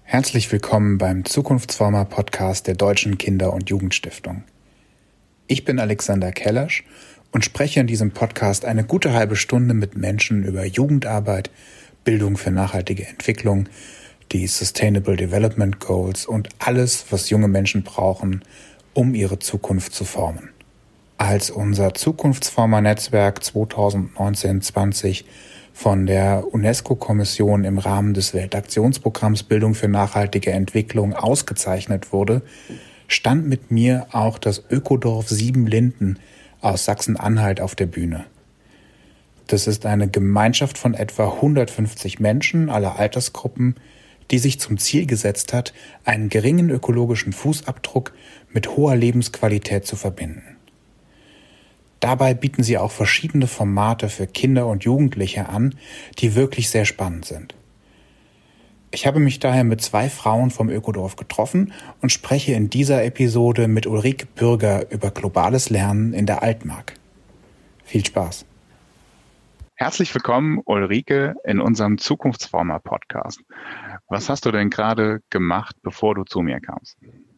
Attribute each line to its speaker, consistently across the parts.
Speaker 1: Herzlich willkommen beim Zukunftsformer-Podcast der Deutschen Kinder- und Jugendstiftung. Ich bin Alexander Kellersch und spreche in diesem Podcast eine gute halbe Stunde mit Menschen über Jugendarbeit, Bildung für nachhaltige Entwicklung, die Sustainable Development Goals und alles, was junge Menschen brauchen, um ihre Zukunft zu formen. Als unser Zukunftsformer-Netzwerk 2019-20 von der UNESCO-Kommission im Rahmen des Weltaktionsprogramms Bildung für nachhaltige Entwicklung ausgezeichnet wurde, stand mit mir auch das Ökodorf Siebenlinden aus Sachsen-Anhalt auf der Bühne. Das ist eine Gemeinschaft von etwa 150 Menschen aller Altersgruppen, die sich zum Ziel gesetzt hat, einen geringen ökologischen Fußabdruck mit hoher Lebensqualität zu verbinden. Dabei bieten sie auch verschiedene Formate für Kinder und Jugendliche an, die wirklich sehr spannend sind. Ich habe mich daher mit 2 Frauen vom Ökodorf getroffen und spreche in dieser Episode mit Ulrike Bürger über globales Lernen in der Altmark. Viel Spaß! Herzlich willkommen, Ulrike, in unserem Zukunftsformer-Podcast. Was hast du denn gerade gemacht, bevor du zu mir kamst?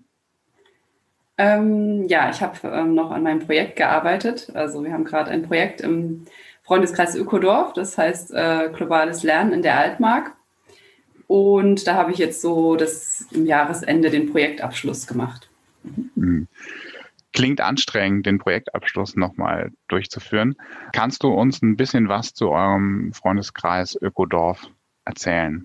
Speaker 2: Ich habe noch an meinem Projekt gearbeitet. Also wir haben gerade ein Projekt im Freundeskreis Ökodorf, das heißt globales Lernen in der Altmark. Und da habe ich jetzt so im Jahresende den Projektabschluss gemacht.
Speaker 1: Klingt anstrengend, den Projektabschluss nochmal durchzuführen. Kannst du uns ein bisschen was zu eurem Freundeskreis Ökodorf erzählen?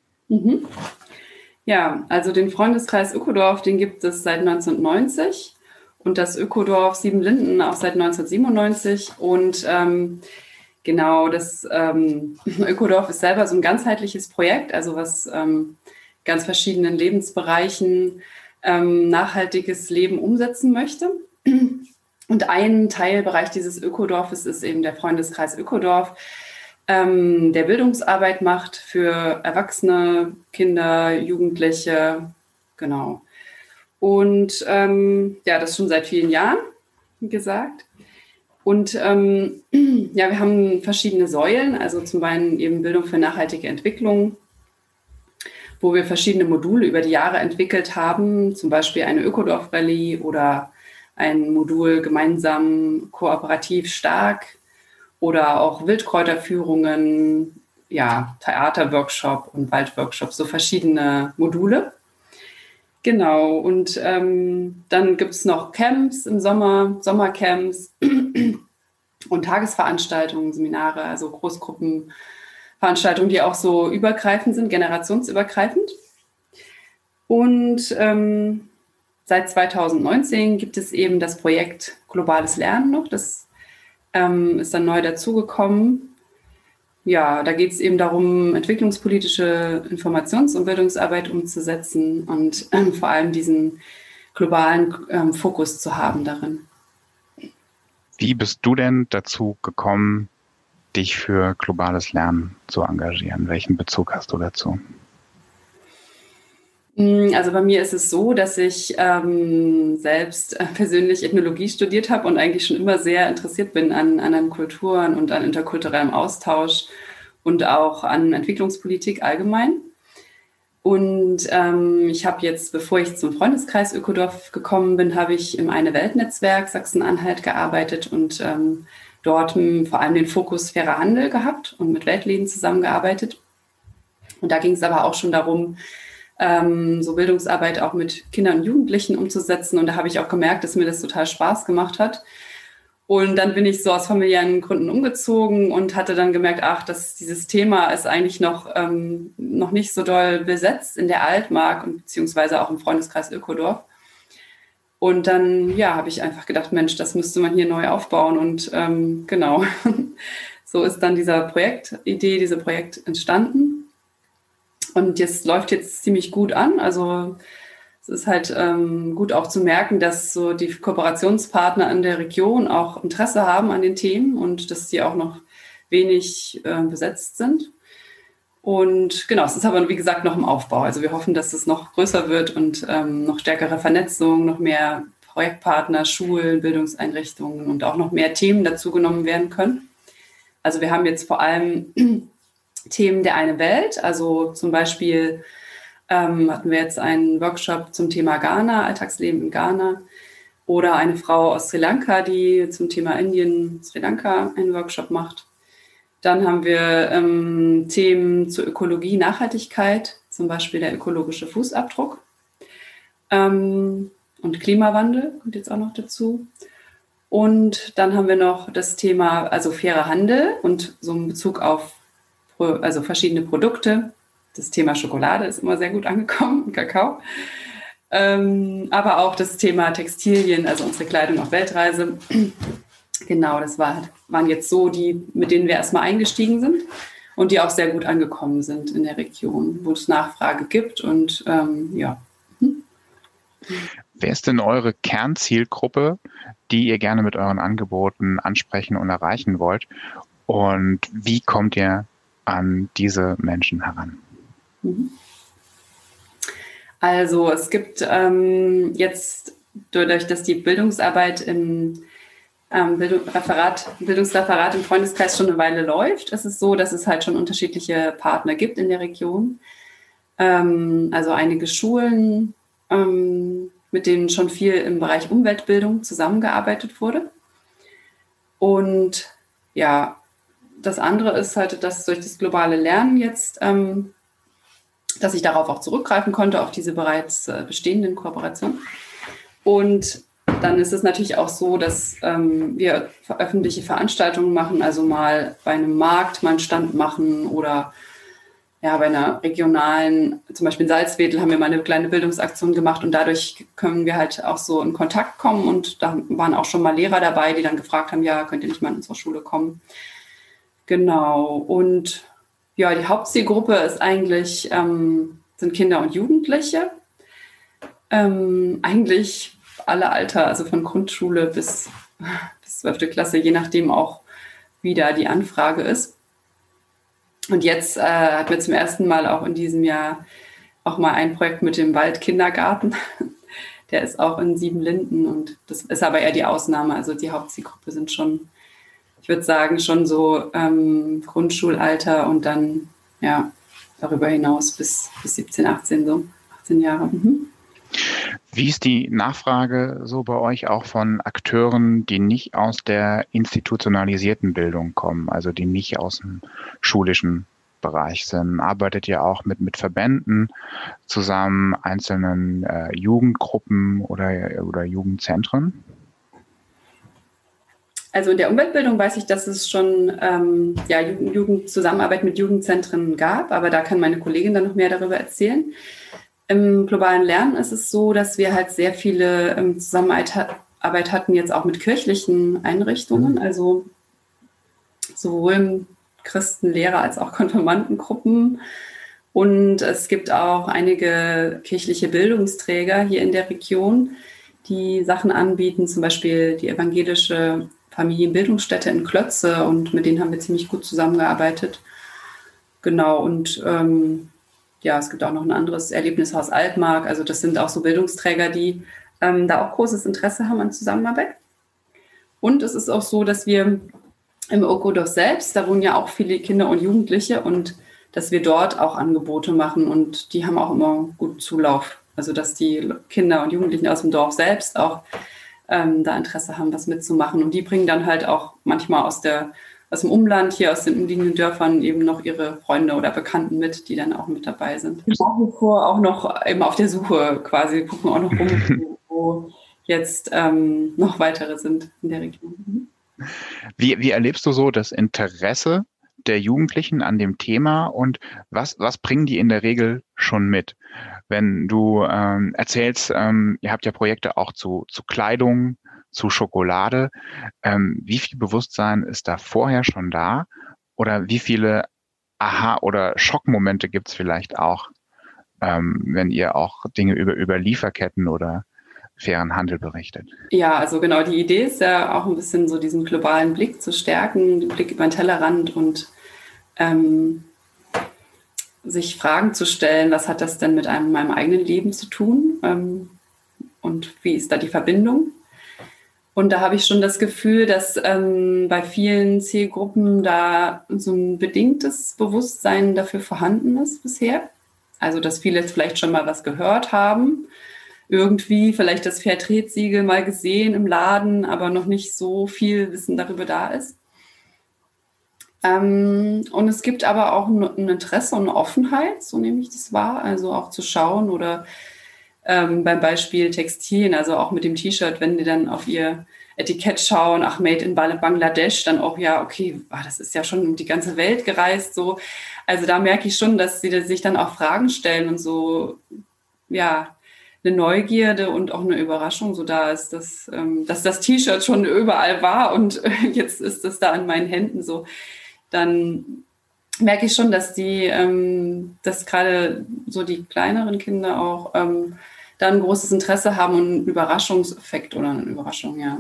Speaker 2: Ja, also den Freundeskreis Ökodorf, den gibt es seit 1990 und das Ökodorf Siebenlinden auch seit 1997. Und das Ökodorf ist selber so ein ganzheitliches Projekt, also was ganz verschiedenen Lebensbereichen nachhaltiges Leben umsetzen möchte. Und ein Teilbereich dieses Ökodorfes ist eben der Freundeskreis Ökodorf, der Bildungsarbeit macht für Erwachsene, Kinder, Jugendliche, genau. Und das schon seit vielen Jahren, wie gesagt. Und wir haben verschiedene Säulen, also zum einen eben Bildung für nachhaltige Entwicklung, wo wir verschiedene Module über die Jahre entwickelt haben, zum Beispiel eine Ökodorf-Rallye oder ein Modul gemeinsam kooperativ stark, oder auch Wildkräuterführungen, Theaterworkshop und Waldworkshop, so verschiedene Module. Genau, und dann gibt es noch Camps im Sommer, Sommercamps und Tagesveranstaltungen, Seminare, also Großgruppenveranstaltungen, die auch so übergreifend sind, generationsübergreifend. Und seit 2019 gibt es eben das Projekt Globales Lernen noch, das ist dann neu dazugekommen. Ja, da geht es eben darum, entwicklungspolitische Informations- und Bildungsarbeit umzusetzen und vor allem diesen globalen Fokus zu haben darin.
Speaker 1: Wie bist du denn dazu gekommen, dich für globales Lernen zu engagieren? Welchen Bezug hast du dazu?
Speaker 2: Also bei mir ist es so, dass ich selbst persönlich Ethnologie studiert habe und eigentlich schon immer sehr interessiert bin an anderen Kulturen und an interkulturellem Austausch und auch an Entwicklungspolitik allgemein. Und ich habe jetzt, bevor ich zum Freundeskreis Ökodorf gekommen bin, habe ich im Eine-Welt-Netzwerk Sachsen-Anhalt gearbeitet und dort vor allem den Fokus fairer Handel gehabt und mit Weltläden zusammengearbeitet. Und da ging es aber auch schon darum, so Bildungsarbeit auch mit Kindern und Jugendlichen umzusetzen. Und da habe ich auch gemerkt, dass mir das total Spaß gemacht hat. Und dann bin ich so aus familiären Gründen umgezogen und hatte dann gemerkt, dass dieses Thema ist eigentlich noch nicht so doll besetzt in der Altmark und beziehungsweise auch im Freundeskreis Ökodorf. Und dann, habe ich einfach gedacht, Mensch, das müsste man hier neu aufbauen. Und so ist dann diese Projekt entstanden. Und das läuft jetzt ziemlich gut an. Also es ist halt gut auch zu merken, dass so die Kooperationspartner in der Region auch Interesse haben an den Themen und dass die auch noch wenig besetzt sind. Und genau, es ist aber, wie gesagt, noch im Aufbau. Also wir hoffen, dass es noch größer wird und noch stärkere Vernetzung, noch mehr Projektpartner, Schulen, Bildungseinrichtungen und auch noch mehr Themen dazu genommen werden können. Also wir haben jetzt vor allem Themen der Eine Welt, also zum Beispiel Hatten wir jetzt einen Workshop zum Thema Ghana, Alltagsleben in Ghana. Oder eine Frau aus Sri Lanka, die zum Thema Indien, Sri Lanka einen Workshop macht. Dann haben wir Themen zur Ökologie, Nachhaltigkeit, zum Beispiel der ökologische Fußabdruck. Und Klimawandel kommt jetzt auch noch dazu. Und dann haben wir noch das Thema, also fairer Handel und so in Bezug auf verschiedene Produkte. Das Thema Schokolade ist immer sehr gut angekommen, Kakao. Aber auch das Thema Textilien, also unsere Kleidung auf Weltreise. Genau, das waren jetzt so die, mit denen wir erstmal eingestiegen sind und die auch sehr gut angekommen sind in der Region, wo es Nachfrage gibt. Und ja.
Speaker 1: Wer ist denn eure Kernzielgruppe, die ihr gerne mit euren Angeboten ansprechen und erreichen wollt? Und wie kommt ihr an diese Menschen heran?
Speaker 2: Also es gibt jetzt, dadurch, dass die Bildungsarbeit im Bildungsreferat im Freundeskreis schon eine Weile läuft, ist es so, dass es halt schon unterschiedliche Partner gibt in der Region. Also einige Schulen, mit denen schon viel im Bereich Umweltbildung zusammengearbeitet wurde. Und ja, das andere ist halt, dass durch das globale Lernen jetzt, dass ich darauf auch zurückgreifen konnte, auf diese bereits bestehenden Kooperationen. Und dann ist es natürlich auch so, dass wir öffentliche Veranstaltungen machen, also mal bei einem Markt mal einen Stand machen oder ja, bei einer regionalen, zum Beispiel in Salzwedel haben wir mal eine kleine Bildungsaktion gemacht und dadurch können wir halt auch so in Kontakt kommen und da waren auch schon mal Lehrer dabei, die dann gefragt haben, ja, könnt ihr nicht mal in unsere Schule kommen? Genau, und ja, die Hauptzielgruppe ist eigentlich, sind Kinder und Jugendliche, eigentlich alle Alter, also von Grundschule bis 12. Klasse, je nachdem auch, wie da die Anfrage ist. Und jetzt hatten wir zum ersten Mal auch in diesem Jahr auch mal ein Projekt mit dem Waldkindergarten. Der ist auch in Siebenlinden und das ist aber eher die Ausnahme. Also die Hauptzielgruppe sind schon, ich würde sagen, schon so Grundschulalter und dann ja darüber hinaus bis 17, 18, so 18 Jahre.
Speaker 1: Wie ist die Nachfrage so bei euch auch von Akteuren, die nicht aus der institutionalisierten Bildung kommen, also die nicht aus dem schulischen Bereich sind? Arbeitet ihr auch mit Verbänden zusammen, einzelnen Jugendgruppen oder Jugendzentren?
Speaker 2: Also in der Umweltbildung weiß ich, dass es schon Zusammenarbeit mit Jugendzentren gab, aber da kann meine Kollegin dann noch mehr darüber erzählen. Im globalen Lernen ist es so, dass wir halt sehr viele Zusammenarbeit hatten, jetzt auch mit kirchlichen Einrichtungen, also sowohl Christenlehrer als auch Konfirmandengruppen. Und es gibt auch einige kirchliche Bildungsträger hier in der Region, die Sachen anbieten, zum Beispiel die evangelische Familienbildungsstätte in Klötze und mit denen haben wir ziemlich gut zusammengearbeitet. Genau, und es gibt auch noch ein anderes Erlebnishaus Altmark. Also das sind auch so Bildungsträger, die da auch großes Interesse haben an Zusammenarbeit. Und es ist auch so, dass wir im Ökodorf selbst, da wohnen ja auch viele Kinder und Jugendliche und dass wir dort auch Angebote machen und die haben auch immer guten Zulauf. Also dass die Kinder und Jugendlichen aus dem Dorf selbst auch da Interesse haben, was mitzumachen. Und die bringen dann halt auch manchmal aus dem Umland, hier aus den umliegenden Dörfern eben noch ihre Freunde oder Bekannten mit, die dann auch mit dabei sind. Nach wie vor auch noch eben auf der Suche quasi, gucken auch noch rum, wo jetzt noch weitere sind in der Region.
Speaker 1: Wie erlebst du so das Interesse der Jugendlichen an dem Thema und was bringen die in der Regel schon mit? Wenn du erzählst, ihr habt ja Projekte auch zu Kleidung, zu Schokolade. Wie viel Bewusstsein ist da vorher schon da? Oder wie viele Aha- oder Schockmomente gibt es vielleicht auch, wenn ihr auch Dinge über Lieferketten oder fairen Handel berichtet?
Speaker 2: Ja, also genau, die Idee ist ja auch ein bisschen so diesen globalen Blick zu stärken, den Blick über den Tellerrand und sich Fragen zu stellen, was hat das denn mit meinem eigenen Leben zu tun und wie ist da die Verbindung? Und da habe ich schon das Gefühl, dass bei vielen Zielgruppen da so ein bedingtes Bewusstsein dafür vorhanden ist bisher. Also, dass viele jetzt vielleicht schon mal was gehört haben, irgendwie vielleicht das Fairtrade-Siegel mal gesehen im Laden, aber noch nicht so viel Wissen darüber da ist. Und es gibt aber auch ein Interesse und eine Offenheit, so nehme ich das wahr, also auch zu schauen oder beim Beispiel Textilien, also auch mit dem T-Shirt, wenn die dann auf ihr Etikett schauen, ach, made in Bangladesch, dann auch, ja, okay, das ist ja schon um die ganze Welt gereist, so. Also da merke ich schon, dass sie sich dann auch Fragen stellen und so, ja, eine Neugierde und auch eine Überraschung so da ist, dass das T-Shirt schon überall war und jetzt ist es da in meinen Händen so. Dann merke ich schon, dass dass gerade so die kleineren Kinder auch da ein großes Interesse haben und einen Überraschungseffekt oder eine Überraschung, ja.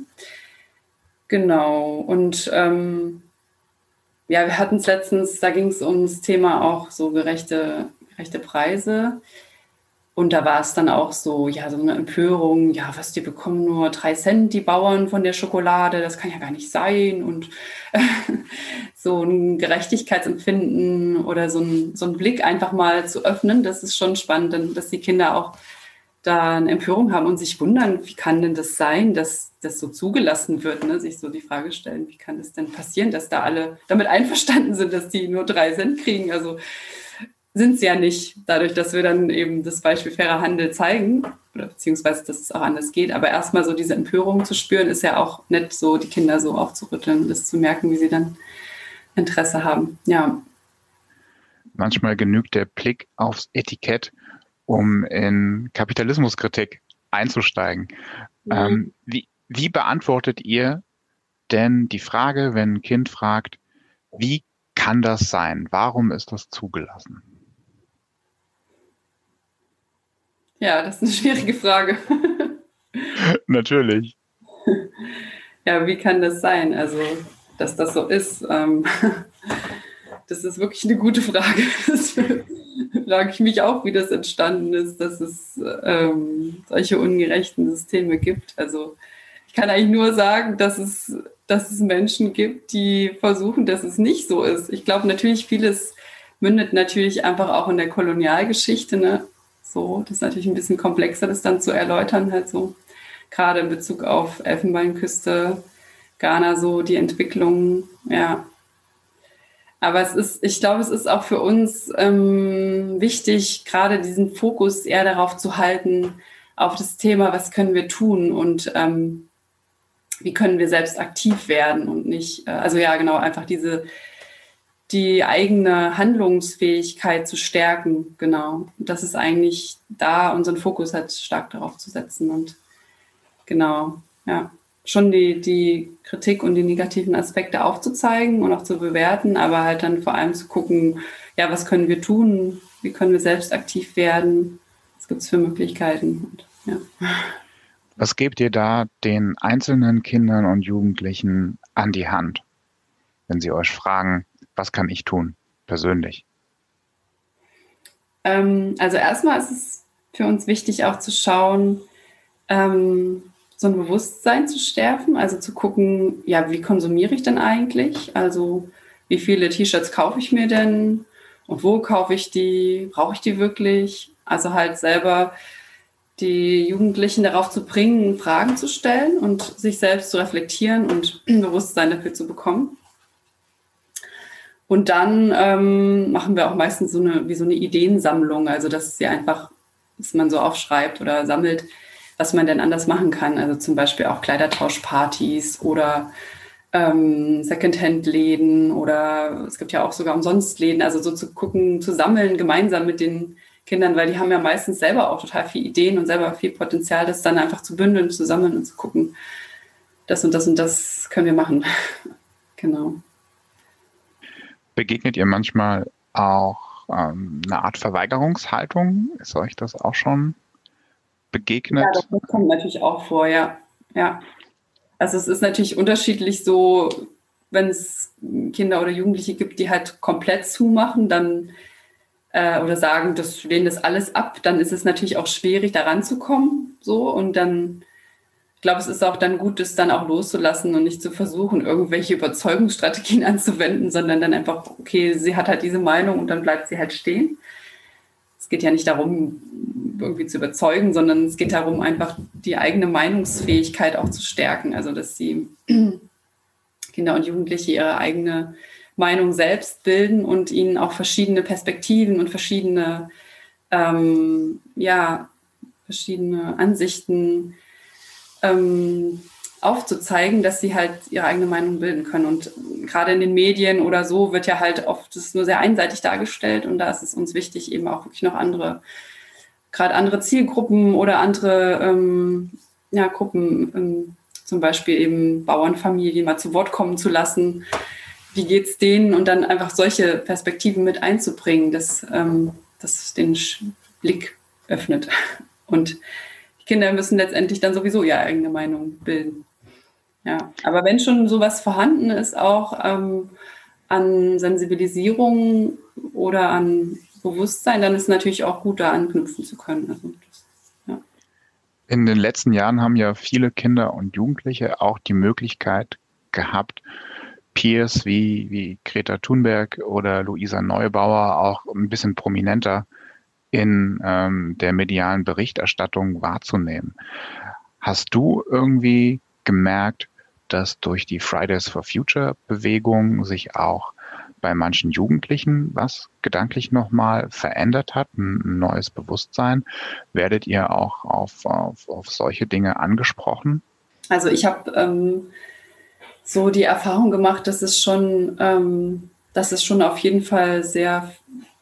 Speaker 2: Genau. Und ja, wir hatten es letztens, da ging es ums Thema auch so gerechte Preise. Und da war es dann auch so, ja, so eine Empörung, ja, was, die bekommen nur 3 Cent, die Bauern von der Schokolade, das kann ja gar nicht sein. Und so ein Gerechtigkeitsempfinden oder so ein Blick einfach mal zu öffnen, das ist schon spannend, dass die Kinder auch da eine Empörung haben und sich wundern, wie kann denn das sein, dass das so zugelassen wird, ne? Sich so die Frage stellen, wie kann es denn passieren, dass da alle damit einverstanden sind, dass die nur 3 Cent kriegen, also sind sie ja nicht, dadurch, dass wir dann eben das Beispiel fairer Handel zeigen, oder beziehungsweise, dass es auch anders geht. Aber erstmal so diese Empörung zu spüren, ist ja auch nett, so die Kinder so aufzurütteln, das zu merken, wie sie dann Interesse haben. Ja.
Speaker 1: Manchmal genügt der Blick aufs Etikett, um in Kapitalismuskritik einzusteigen. Wie beantwortet ihr denn die Frage, wenn ein Kind fragt, wie kann das sein? Warum ist das zugelassen?
Speaker 2: Ja, das ist eine schwierige Frage.
Speaker 1: Natürlich.
Speaker 2: Ja, wie kann das sein? Also, dass das so ist, das ist wirklich eine gute Frage. Das frage ich mich auch, wie das entstanden ist, dass es solche ungerechten Systeme gibt. Also, ich kann eigentlich nur sagen, dass es Menschen gibt, die versuchen, dass es nicht so ist. Ich glaube natürlich, vieles mündet natürlich einfach auch in der Kolonialgeschichte, ne? So, das ist natürlich ein bisschen komplexer, das dann zu erläutern, halt so, gerade in Bezug auf Elfenbeinküste, Ghana, so die Entwicklung, ja. Aber ich glaube, es ist auch für uns wichtig, gerade diesen Fokus eher darauf zu halten, auf das Thema, was können wir tun und wie können wir selbst aktiv werden und nicht, also ja, genau, einfach die eigene Handlungsfähigkeit zu stärken, genau. Und das ist eigentlich da, unseren Fokus halt stark darauf zu setzen und genau, ja, schon die Kritik und die negativen Aspekte aufzuzeigen und auch zu bewerten, aber halt dann vor allem zu gucken, ja, was können wir tun, wie können wir selbst aktiv werden, was gibt es für Möglichkeiten und, ja.
Speaker 1: Was gebt ihr da den einzelnen Kindern und Jugendlichen an die Hand, wenn sie euch fragen, was kann ich tun, persönlich?
Speaker 2: Also erstmal ist es für uns wichtig, auch zu schauen, so ein Bewusstsein zu stärken, also zu gucken, ja, wie konsumiere ich denn eigentlich? Also wie viele T-Shirts kaufe ich mir denn? Und wo kaufe ich die? Brauche ich die wirklich? Also halt selber die Jugendlichen darauf zu bringen, Fragen zu stellen und sich selbst zu reflektieren und ein Bewusstsein dafür zu bekommen. Und dann machen wir auch meistens so eine Ideensammlung, also dass man so aufschreibt oder sammelt, was man denn anders machen kann. Also zum Beispiel auch Kleidertauschpartys oder Secondhand-Läden oder es gibt ja auch sogar Umsonstläden, also so zu gucken, zu sammeln gemeinsam mit den Kindern, weil die haben ja meistens selber auch total viele Ideen und selber viel Potenzial, das dann einfach zu bündeln, zu sammeln und zu gucken, das und das und das können wir machen. Genau.
Speaker 1: Begegnet ihr manchmal auch eine Art Verweigerungshaltung? Ist euch das auch schon begegnet?
Speaker 2: Ja, das kommt natürlich auch vor, ja. Ja. Also es ist natürlich unterschiedlich so, wenn es Kinder oder Jugendliche gibt, die halt komplett zumachen, dann oder sagen, das lehnen das alles ab, dann ist es natürlich auch schwierig, da ranzukommen. So, und dann, ich glaube, es ist auch dann gut, das dann auch loszulassen und nicht zu versuchen, irgendwelche Überzeugungsstrategien anzuwenden, sondern dann einfach, okay, sie hat halt diese Meinung und dann bleibt sie halt stehen. geht ja nicht darum, irgendwie zu überzeugen, sondern es geht darum, einfach die eigene Meinungsfähigkeit auch zu stärken. Also dass die Kinder und Jugendliche ihre eigene Meinung selbst bilden und ihnen auch verschiedene Perspektiven und verschiedene Ansichten aufzuzeigen, dass sie halt ihre eigene Meinung bilden können. Und gerade in den Medien oder so wird ja halt oft das nur sehr einseitig dargestellt. Und da ist es uns wichtig, eben auch wirklich noch andere Zielgruppen oder andere Gruppen, zum Beispiel eben Bauernfamilien mal zu Wort kommen zu lassen. Wie geht's denen? Und dann einfach solche Perspektiven mit einzubringen, dass den Blick öffnet. Und die Kinder müssen letztendlich dann sowieso ihre eigene Meinung bilden. Ja, aber wenn schon sowas vorhanden ist, auch an Sensibilisierung oder an Bewusstsein, dann ist es natürlich auch gut, da anknüpfen zu können. Also ja.
Speaker 1: In den letzten Jahren haben ja viele Kinder und Jugendliche auch die Möglichkeit gehabt, Peers wie Greta Thunberg oder Luisa Neubauer auch ein bisschen prominenter in der medialen Berichterstattung wahrzunehmen. Hast du irgendwie gemerkt, dass durch die Fridays for Future Bewegung sich auch bei manchen Jugendlichen was gedanklich nochmal verändert hat, ein neues Bewusstsein? Werdet ihr auch auf solche Dinge angesprochen?
Speaker 2: Also ich habe so die Erfahrung gemacht, dass es schon auf jeden Fall sehr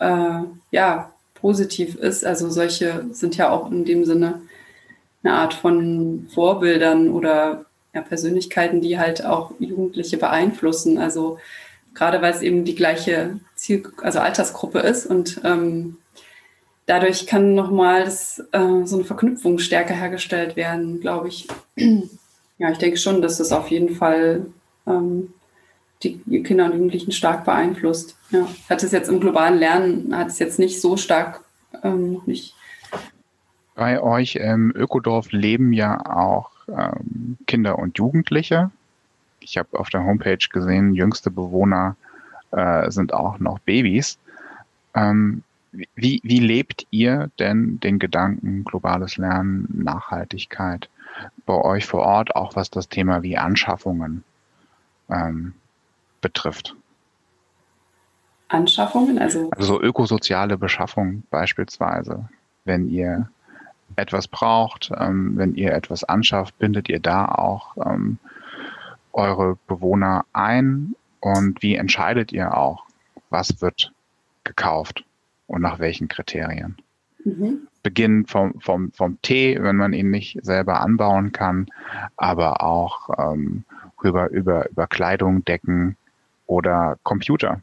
Speaker 2: positiv ist. Also solche sind ja auch in dem Sinne eine Art von Vorbildern oder Persönlichkeiten, die halt auch Jugendliche beeinflussen. Also gerade weil es eben die gleiche Altersgruppe ist und dadurch kann nochmal so eine Verknüpfung stärker hergestellt werden, glaube ich. Ja, ich denke schon, dass das auf jeden Fall die Kinder und Jugendlichen stark beeinflusst. Ja. Hat es jetzt im globalen Lernen, nicht so stark nicht.
Speaker 1: Bei euch im Ökodorf leben ja auch Kinder und Jugendliche. Ich habe auf der Homepage gesehen, jüngste Bewohner sind auch noch Babys. Wie lebt ihr denn den Gedanken globales Lernen, Nachhaltigkeit bei euch vor Ort, auch was das Thema wie Anschaffungen betrifft?
Speaker 2: Anschaffungen? Also
Speaker 1: so ökosoziale Beschaffung beispielsweise. Wenn ihr etwas braucht, wenn ihr etwas anschafft, bindet ihr da auch eure Bewohner ein? Und wie entscheidet ihr auch, was wird gekauft und nach welchen Kriterien? Beginnend vom Tee, wenn man ihn nicht selber anbauen kann, aber auch über Kleidung, Decken oder Computer.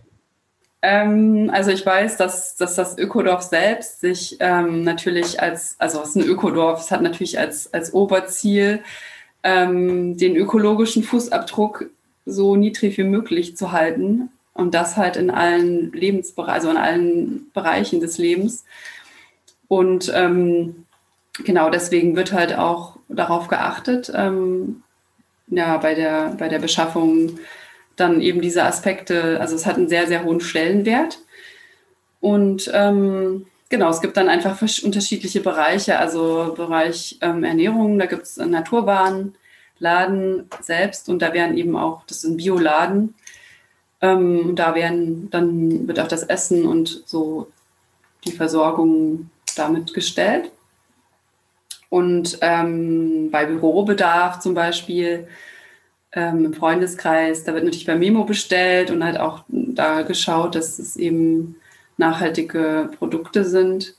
Speaker 2: Also ich weiß, dass das Ökodorf selbst sich natürlich es ist ein Ökodorf, es hat natürlich als Oberziel, den ökologischen Fußabdruck so niedrig wie möglich zu halten und das halt in allen Lebensbereichen, in allen Bereichen des Lebens. Und genau deswegen wird halt auch darauf geachtet, bei der Beschaffung dann eben diese Aspekte, also es hat einen sehr, sehr hohen Stellenwert. Und es gibt dann einfach unterschiedliche Bereiche, also Bereich Ernährung, da gibt es einen Naturwarenladen selbst und da werden eben auch, das ist ein Bioladen, dann wird auch das Essen und so die Versorgung damit gestellt. Und bei Bürobedarf zum Beispiel, im Freundeskreis, da wird natürlich bei Memo bestellt und halt auch da geschaut, dass es eben nachhaltige Produkte sind.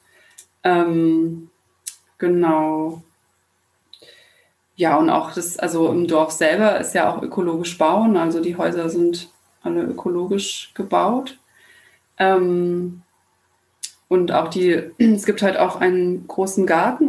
Speaker 2: Genau. Ja, und auch also im Dorf selber ist ja auch ökologisch bauen, also die Häuser sind alle ökologisch gebaut. Und auch es gibt halt auch einen großen Garten,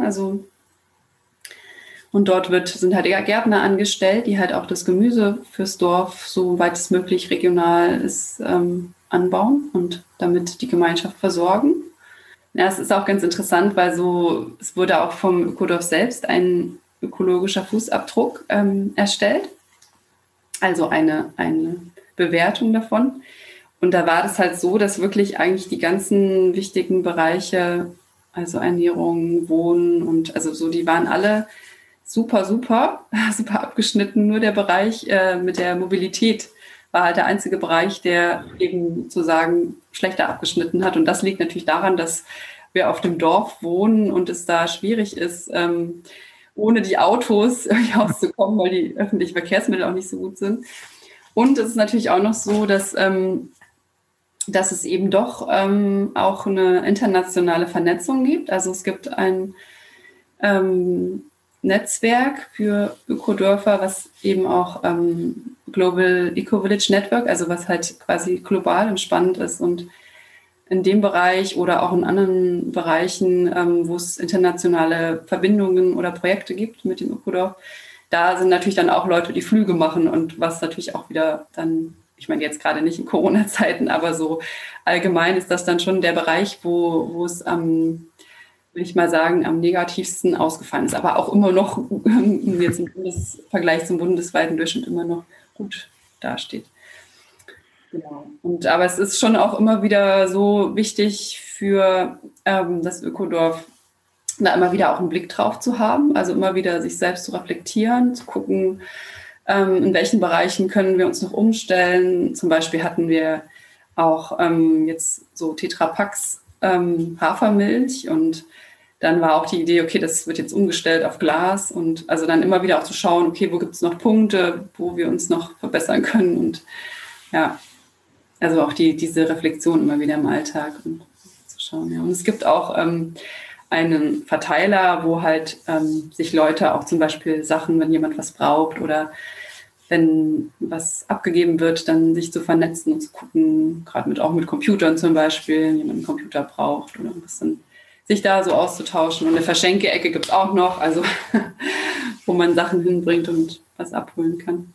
Speaker 2: und dort sind halt Gärtner angestellt, die halt auch das Gemüse fürs Dorf, soweit es möglich regional ist, anbauen und damit die Gemeinschaft versorgen. Ja, es ist auch ganz interessant, weil es wurde auch vom Ökodorf selbst ein ökologischer Fußabdruck erstellt, also eine Bewertung davon. Und da war das halt so, dass wirklich eigentlich die ganzen wichtigen Bereiche, also Ernährung, Wohnen und also so, die waren alle super, super, super abgeschnitten. Nur der Bereich mit der Mobilität war halt der einzige Bereich, der eben sozusagen schlechter abgeschnitten hat. Und das liegt natürlich daran, dass wir auf dem Dorf wohnen und es da schwierig ist, ohne die Autos irgendwie auszukommen, weil die öffentlichen Verkehrsmittel auch nicht so gut sind. Und es ist natürlich auch noch so, dass es eben doch auch eine internationale Vernetzung gibt. Also es gibt ein Netzwerk für Ökodörfer, was eben auch Global Eco Village Network, also was halt quasi global und spannend ist. Und in dem Bereich oder auch in anderen Bereichen, wo es internationale Verbindungen oder Projekte gibt mit dem Ökodorf, da sind natürlich dann auch Leute, die Flüge machen und was natürlich auch wieder dann, ich meine jetzt gerade nicht in Corona-Zeiten, aber so allgemein ist das dann schon der Bereich, wo es will ich mal sagen, am negativsten ausgefallen ist, aber auch immer noch jetzt im Vergleich zum bundesweiten Durchschnitt immer noch gut dasteht. Genau. Aber es ist schon auch immer wieder so wichtig für das Ökodorf, da immer wieder auch einen Blick drauf zu haben, also immer wieder sich selbst zu reflektieren, zu gucken, in welchen Bereichen können wir uns noch umstellen. Zum Beispiel hatten wir auch jetzt so Tetrapacks Hafermilch und dann war auch die Idee, okay, das wird jetzt umgestellt auf Glas und also dann immer wieder auch zu schauen, okay, wo gibt es noch Punkte, wo wir uns noch verbessern können und ja, also auch diese Reflexion immer wieder im Alltag und zu schauen. Ja. Und es gibt auch einen Verteiler, wo halt sich Leute auch zum Beispiel Sachen, wenn jemand was braucht oder wenn was abgegeben wird, dann sich zu vernetzen und zu gucken, gerade auch mit Computern zum Beispiel, wenn jemand einen Computer braucht oder was dann sich da so auszutauschen. Und eine Verschenke-Ecke gibt es auch noch, also wo man Sachen hinbringt und was abholen kann.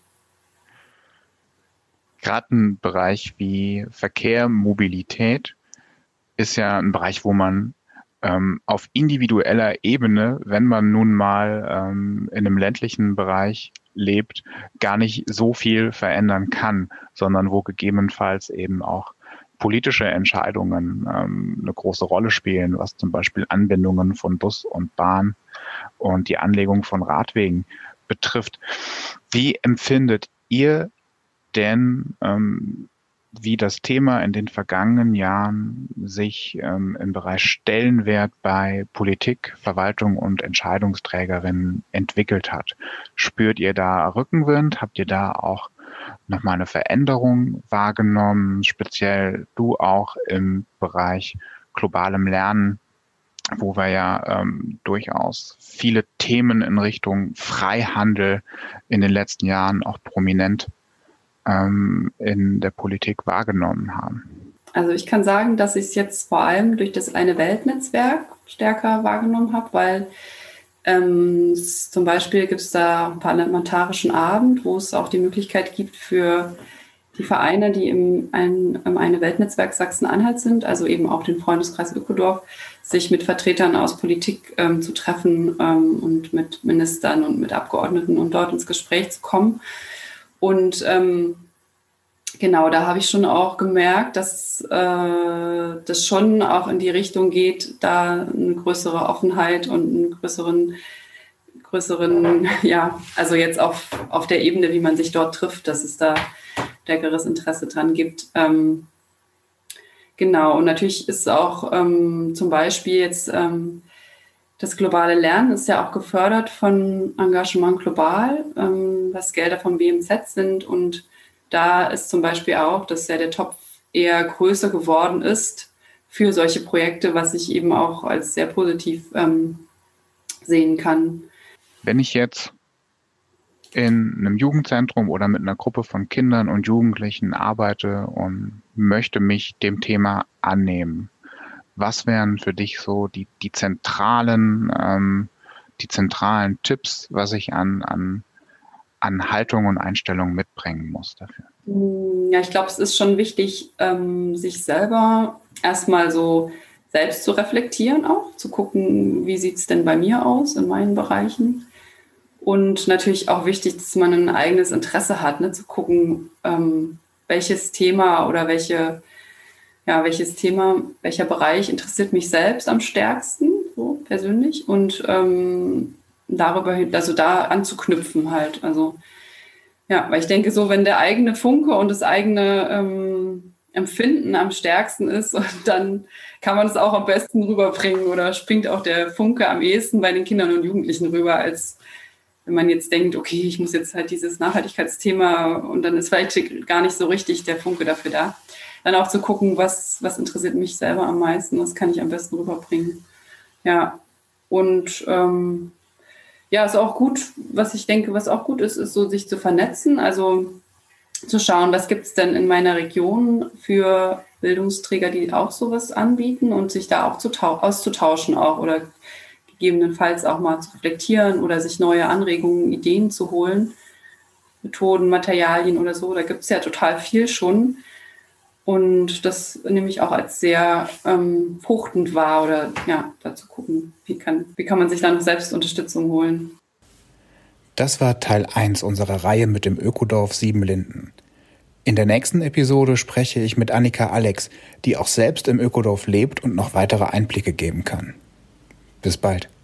Speaker 1: Gerade ein Bereich wie Verkehr, Mobilität ist ja ein Bereich, wo man auf individueller Ebene, wenn man nun mal in einem ländlichen Bereich lebt, gar nicht so viel verändern kann, sondern wo gegebenenfalls eben auch politische Entscheidungen eine große Rolle spielen, was zum Beispiel Anbindungen von Bus und Bahn und die Anlegung von Radwegen betrifft. Wie empfindet ihr denn, wie das Thema in den vergangenen Jahren sich im Bereich Stellenwert bei Politik, Verwaltung und Entscheidungsträgerinnen entwickelt hat? Spürt ihr da Rückenwind? Habt ihr da auch nochmal eine Veränderung wahrgenommen? Speziell du auch im Bereich globalem Lernen, wo wir ja durchaus viele Themen in Richtung Freihandel in den letzten Jahren auch prominent in der Politik wahrgenommen haben?
Speaker 2: Also ich kann sagen, dass ich es jetzt vor allem durch das eine Weltnetzwerk stärker wahrgenommen habe, weil zum Beispiel gibt es da einen parlamentarischen Abend, wo es auch die Möglichkeit gibt für die Vereine, die im eine Weltnetzwerk Sachsen-Anhalt sind, also eben auch den Freundeskreis Ökodorf, sich mit Vertretern aus Politik zu treffen und mit Ministern und mit Abgeordneten und dort ins Gespräch zu kommen. Und genau, da habe ich schon auch gemerkt, dass das schon auch in die Richtung geht, da eine größere Offenheit und einen größeren, ja, also jetzt auf der Ebene, wie man sich dort trifft, dass es da stärkeres Interesse dran gibt. Genau, und natürlich ist auch zum Beispiel jetzt das globale Lernen ist ja auch gefördert von Engagement Global, was Gelder vom BMZ sind. Und da ist zum Beispiel auch, dass ja der Topf eher größer geworden ist für solche Projekte, was ich eben auch als sehr positiv sehen kann.
Speaker 1: Wenn ich jetzt in einem Jugendzentrum oder mit einer Gruppe von Kindern und Jugendlichen arbeite und möchte mich dem Thema annehmen, was wären für dich so die zentralen Tipps, was ich an Haltung und Einstellung mitbringen muss dafür?
Speaker 2: Ja, ich glaube, es ist schon wichtig, sich selber erstmal so selbst zu reflektieren auch, zu gucken, wie sieht es denn bei mir aus in meinen Bereichen. Und natürlich auch wichtig, dass man ein eigenes Interesse hat, ne, zu gucken, welches Thema oder welcher Bereich interessiert mich selbst am stärksten, so persönlich. Und darüber, also da anzuknüpfen halt. Also ja, weil ich denke so, wenn der eigene Funke und das eigene Empfinden am stärksten ist, dann kann man es auch am besten rüberbringen oder springt auch der Funke am ehesten bei den Kindern und Jugendlichen rüber, als wenn man jetzt denkt, okay, ich muss jetzt halt dieses Nachhaltigkeitsthema und dann ist vielleicht gar nicht so richtig der Funke dafür da. Dann auch zu gucken, was interessiert mich selber am meisten, was kann ich am besten rüberbringen. Ja, und ist auch gut, was ich denke, was auch gut ist so sich zu vernetzen, also zu schauen, was gibt es denn in meiner Region für Bildungsträger, die auch sowas anbieten und sich da auch auszutauschen auch oder gegebenenfalls auch mal zu reflektieren oder sich neue Anregungen, Ideen zu holen, Methoden, Materialien oder so. Da gibt es ja total viel schon. Und das nehme ich auch als sehr fruchtend wahr oder ja, da zu gucken, wie kann man sich da noch selbst Unterstützung holen.
Speaker 1: Das war Teil 1 unserer Reihe mit dem Ökodorf Siebenlinden. In der nächsten Episode spreche ich mit Annika Alex, die auch selbst im Ökodorf lebt und noch weitere Einblicke geben kann. Bis bald.